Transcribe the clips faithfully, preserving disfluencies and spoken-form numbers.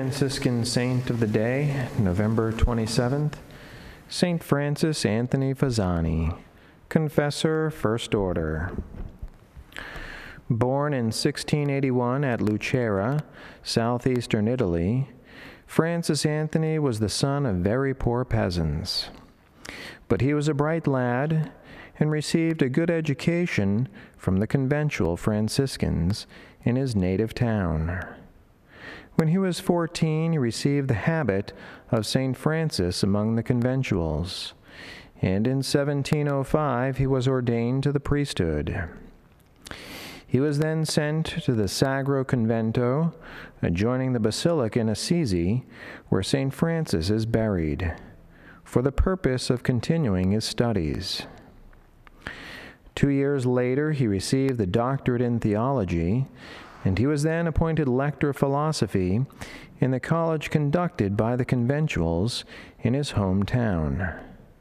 Franciscan Saint of the Day, November twenty-seventh, Saint Francis Anthony Fazzani, Confessor, First Order. Born in sixteen eighty-one at Lucera, southeastern Italy, Francis Anthony was the son of very poor peasants. But he was a bright lad and received a good education from the conventual Franciscans in his native town. When he was fourteen, he received the habit of Saint Francis among the conventuals, and in seventeen oh five he was ordained to the priesthood. He was then sent to the Sagro Convento, adjoining the Basilica in Assisi, where Saint Francis is buried, for the purpose of continuing his studies. Two years later, he received the doctorate in theology, and he was then appointed lector of philosophy in the college conducted by the conventuals in his hometown.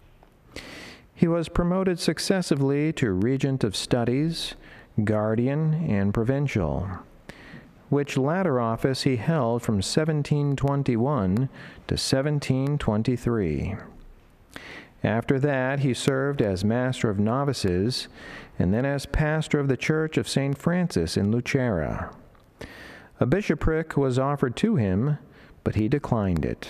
He was promoted successively to regent of studies, guardian, and provincial, which latter office he held from seventeen twenty-one to seventeen twenty-three. After that, he served as master of novices and then as pastor of the Church of Saint Francis in Lucera. A bishopric was offered to him, but he declined it.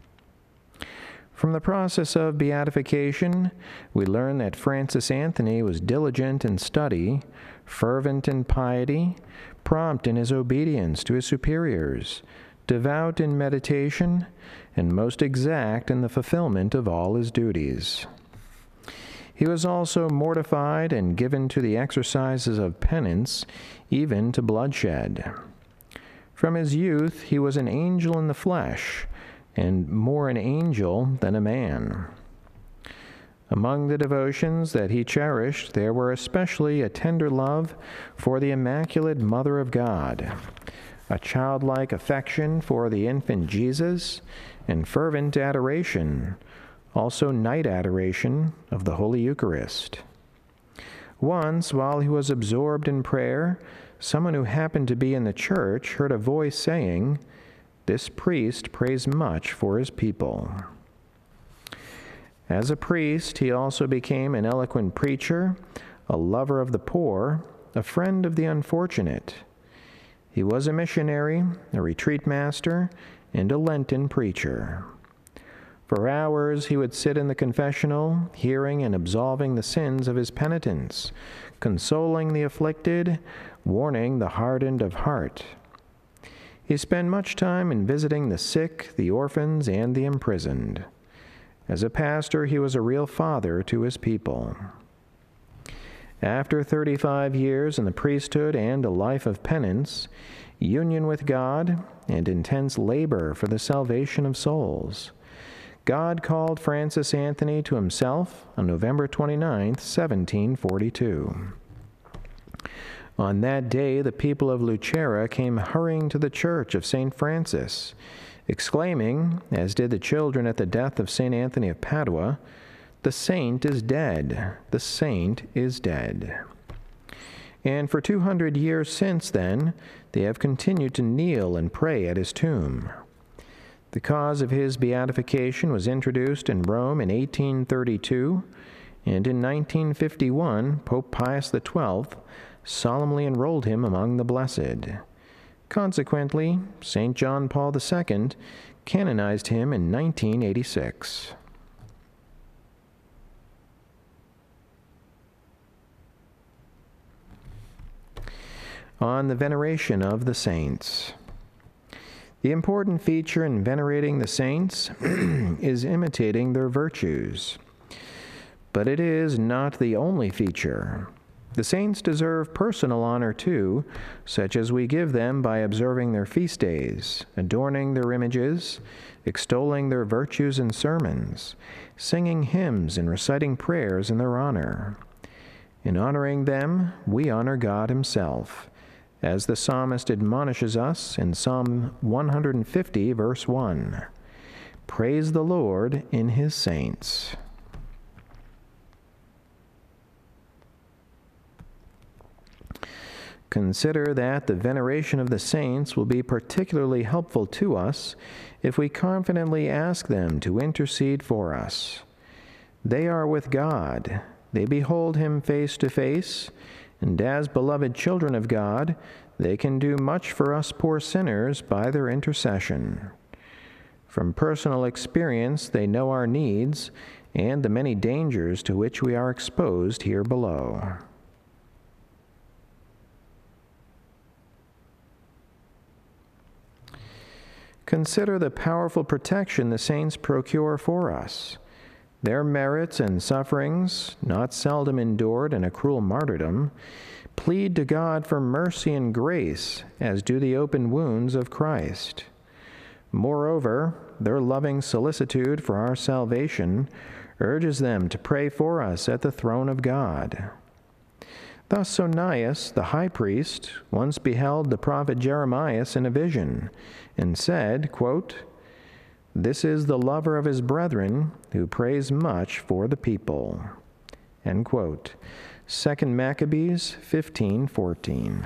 From the process of beatification, we learn that Francis Anthony was diligent in study, fervent in piety, prompt in his obedience to his superiors, devout in meditation, and most exact in the fulfillment of all his duties. He was also mortified and given to the exercises of penance, even to bloodshed. From his youth he was an angel in the flesh, and more an angel than a man. Among the devotions that he cherished, there were especially a tender love for the Immaculate Mother of God, a childlike affection for the infant Jesus, and fervent adoration, also night adoration of the Holy Eucharist. Once, while he was absorbed in prayer, someone who happened to be in the church heard a voice saying, "This priest prays much for his people." As a priest, he also became an eloquent preacher, a lover of the poor, a friend of the unfortunate. He was a missionary, a retreat master, and a Lenten preacher. For hours he would sit in the confessional, hearing and absolving the sins of his penitents, consoling the afflicted, warning the hardened of heart. He spent much time in visiting the sick, the orphans, and the imprisoned. As a pastor, he was a real father to his people. After thirty-five years in the priesthood and a life of penance, union with God, and intense labor for the salvation of souls, God called Francis Anthony to himself on November twenty-ninth, seventeen forty-two. On that day, the people of Lucera came hurrying to the church of Saint Francis, exclaiming, as did the children at the death of Saint Anthony of Padua, "The saint is dead, the saint is dead." And for two hundred years since then, they have continued to kneel and pray at his tomb. The cause of his beatification was introduced in Rome in eighteen thirty-two, and in nineteen fifty-one, Pope Pius the twelfth solemnly enrolled him among the blessed. Consequently, Saint John Paul the Second canonized him in nineteen eighty-six. On the veneration of the saints. The important feature in venerating the saints is imitating their virtues. But it is not the only feature. The saints deserve personal honor too, such as we give them by observing their feast days, adorning their images, extolling their virtues and sermons, singing hymns and reciting prayers in their honor. In honoring them, we honor God himself, as the psalmist admonishes us in Psalm one hundred fifty, verse one. Praise the Lord in his saints. Consider that the veneration of the saints will be particularly helpful to us if we confidently ask them to intercede for us. They are with God. They behold him face to face, and as beloved children of God, they can do much for us poor sinners by their intercession. From personal experience, they know our needs and the many dangers to which we are exposed here below. Consider the powerful protection the saints procure for us. Their merits and sufferings, not seldom endured in a cruel martyrdom, plead to God for mercy and grace, as do the open wounds of Christ. Moreover, their loving solicitude for our salvation urges them to pray for us at the throne of God. Thus Onias, the high priest, once beheld the prophet Jeremiah in a vision, and said, quote, "This is the lover of his brethren, who prays much for the people." End quote. Second Maccabees fifteen fourteen.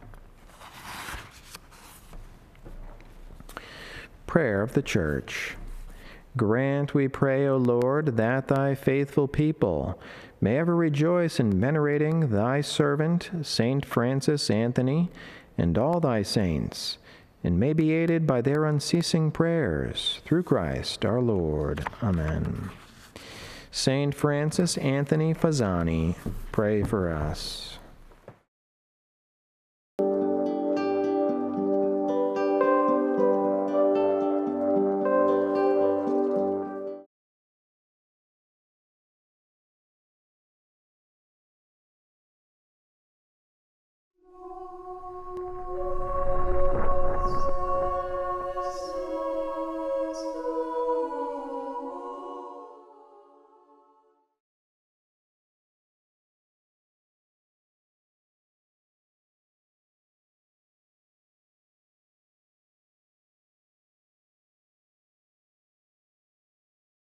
Prayer of the Church. Grant, we pray, O Lord, that thy faithful people may ever rejoice in venerating thy servant, Saint Francis Anthony, and all thy saints, and may be aided by their unceasing prayers, through Christ our Lord. Amen. Saint Francis Anthony Fazzani, pray for us.